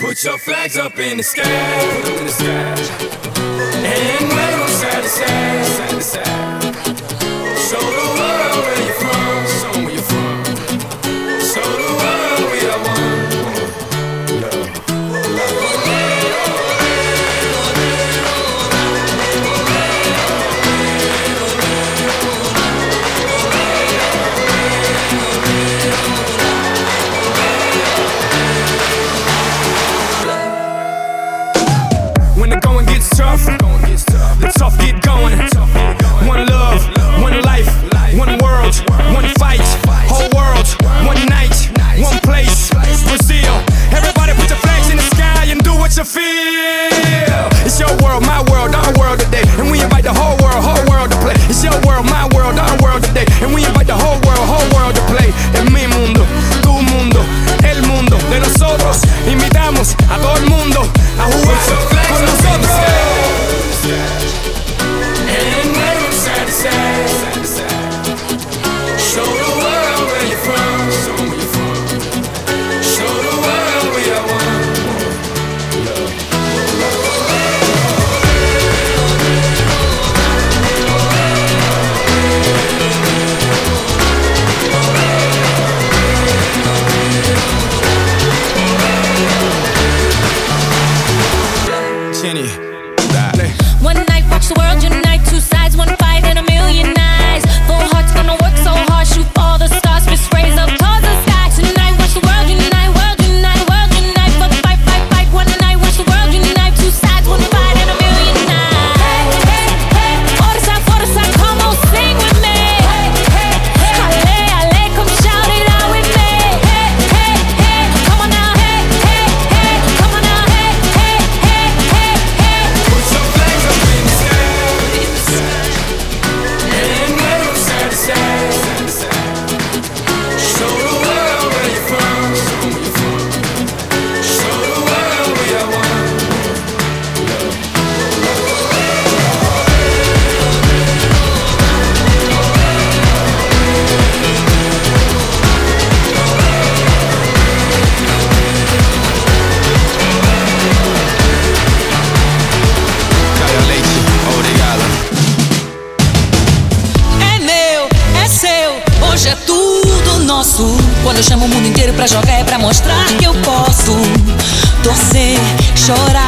Put your flags up in the sky, put them in the sky, and wave them side to side, side to side. Show the world where you're from, show 'em where you're from. Show the world we are one. When the going gets tough, the tough get going. One love, one life, one world, one fight. Whole world, one night, one place. Brazil, everybody put your flags in the sky and do what you feel. It's your world, my world, our world today, and we invite the whole world to play. It's your world, my world, our world today, and we invite the whole world to play. En mi mundo, tu mundo, el mundo de nosotros. Invitamos a todo el mundo a jugar con nosotros. And wave them side to side, side to side. Show the world where you're from, show 'em where you're from. Show the world we are one. Jenny, dale. One night, watch the world unite. Two sides, one fight, and a million eyes. Full hearts gonna work so hard, shoot all the stars, fist raise up towards the sky. Tonight, watch the world unite, world unite, world unite. For the fight, fight, fight. One night, watch the world unite. Two sides, one fight, and a million eyes. Hey, hey, forza, forza, come on, sing with me. Ale, ale, come shout it out with me. Hey, hey, hey, come on now. Hey, hey, hey, come on now. Hey, hey, hey, hey, hey. Put your flags up in the sky, and wave them side to side, side to side. Show the world where you're from, show 'em where you're from. Show the world we are one. Caio Leite, obrigado. É meu, é seu, hoje é tudo nosso. Quando eu chamo o mundo inteiro pra jogar é pra mostrar que eu posso torcer, chorar.